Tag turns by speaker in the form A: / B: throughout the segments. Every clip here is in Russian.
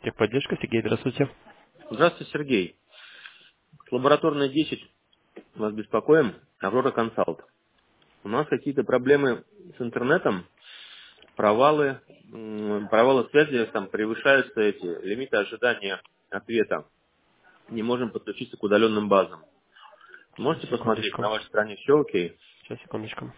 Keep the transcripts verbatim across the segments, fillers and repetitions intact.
A: Техподдержка, Сергей, здравствуйте.
B: Здравствуйте, Сергей. Лабораторная десять. Вас беспокоим. Аврора Консалт. У нас какие-то проблемы с интернетом, провалы, м, провалы связи, там превышаются эти лимиты ожидания ответа. Не можем подключиться к удаленным базам.
A: Сейчас,
B: Можете посмотреть,
A: секундочку.
B: на вашей стране все окей?
A: Сейчас, секундочку.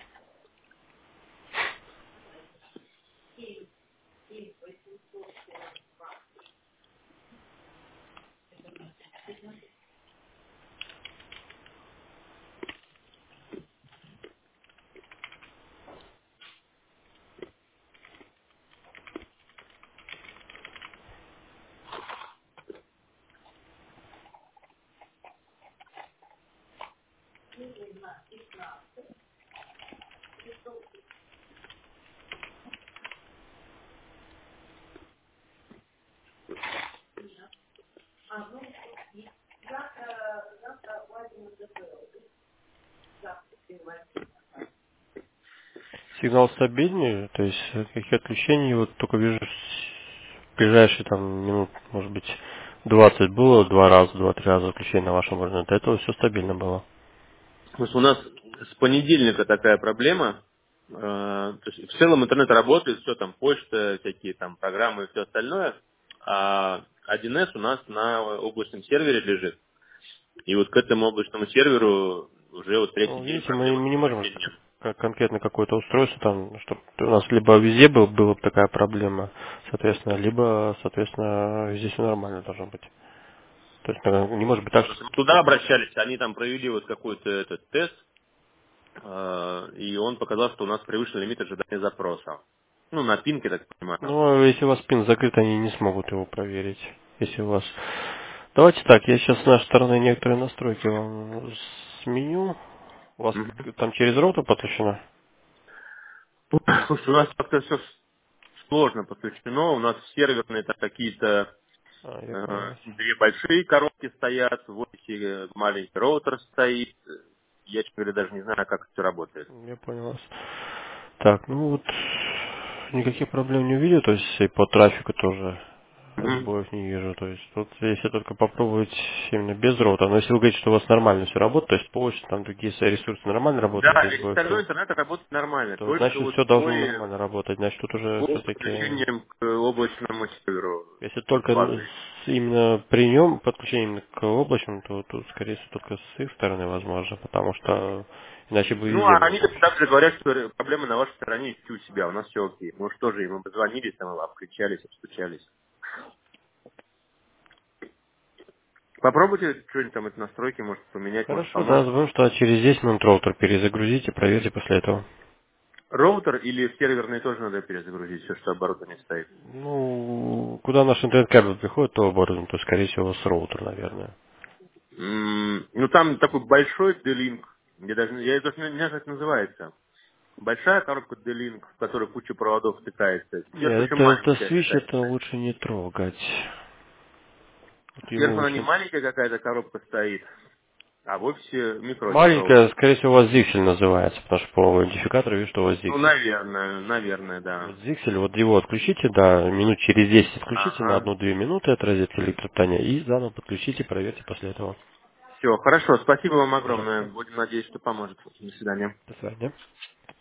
A: Сигнал стабильный, то есть э, каких отключений, вот только вижу с- в ближайшие там минут, может быть, двадцать было, два раза, два-три раза отключение на вашем интернете. До этого все стабильно было.
B: Потому что у нас с понедельника такая проблема. Э, то есть в целом интернет работает, все там, почта, всякие там программы и все остальное. А один эс у нас на облачном сервере лежит. И вот к этому облачному серверу уже вот третий
A: Ну,
B: день
A: видите, мы,
B: проблемы
A: мы
B: с
A: не можем
B: подключением.
A: как конкретно какое-то устройство там, чтобы у нас либо везде был, была бы такая проблема, соответственно, либо, соответственно, везде все нормально должно быть. То есть э, не может быть так,
B: Просто мы
A: что...
B: туда обращались, они там провели вот какой-то этот тест, э, и он показал, что у нас превышен лимит ожидания запроса. Ну, на пинке, так понимаю.
A: Ну, если у вас пин закрыт, они не смогут его проверить. Если у вас... Давайте так, я сейчас с нашей стороны некоторые настройки вам сменю. У вас
B: Мгм.
A: там через роутер подключено?
B: Слушай, у нас как-то все сложно подключено. У нас серверные там какие-то
A: А, я понял
B: э,
A: вас.
B: две большие коробки стоят, вот эти маленький роутер стоит. Я, честно говоря, даже не знаю, как это работает.
A: Я понял вас. Так, ну вот никаких проблем не увидел, то есть и по трафику тоже
B: Мгм.
A: сбоев не вижу. То есть тут если только попробовать именно без роутера, но если вы говорите, что у вас нормально все работает, то есть почта, там другие свои ресурсы нормально работают,
B: Да,
A: без
B: весь
A: сбоев,
B: остальной
A: то,
B: интернет работает нормально,
A: то
B: только
A: значит
B: вот
A: все должно
B: сбои,
A: нормально работать. Значит тут уже
B: сбои с
A: все-таки,
B: подключением к облачному серверу
A: если
B: с
A: только
B: базой.
A: с- именно при нем подключение именно к облачному, то тут скорее всего только с их стороны возможно, потому что иначе бы
B: Ну,
A: везде
B: а
A: было
B: они
A: бы общее.
B: также говорят, что проблемы на вашей стороне есть у себя, у нас все окей. Мы уж тоже им позвонили, там, обкричались, обстучались. Попробуйте что-нибудь там, эти настройки, может, поменять, может,
A: Хорошо, да,
B: поможет.
A: забыл, что через десять минут роутер перезагрузите, проверьте после этого.
B: Роутер или в серверный тоже надо перезагрузить, все, что оборудование стоит.
A: Ну, куда наш интернет-кабель приходит, то оборудование, то, скорее всего, с роутер, наверное.
B: М, Ну, там такой большой D-Link, я даже, я даже не знаю, как это называется. Большая коробка D-Link, в которой куча проводов втыкается. Сверху
A: Нет,
B: еще
A: это, это
B: маленькая
A: свич,
B: какая-то
A: это
B: стоит.
A: лучше не трогать. Вот его
B: Сверху она не
A: лучше...
B: маленькая какая-то коробка стоит, а вовсе микро-роутер.
A: Маленькая, скорее всего, у вас Zixel называется, потому что по идентификатору вижу, что у вас
B: Ну,
A: Zixel.
B: наверное, наверное, да.
A: Вот Zixel, вот его отключите, да, минут через десять отключите на
B: Ага.
A: одну-две минуты от розетки электропитания и заново подключите, проверьте после этого.
B: Все, хорошо, спасибо вам огромное.
A: Пожалуйста.
B: Будем надеяться, что поможет. До свидания.
A: До свидания.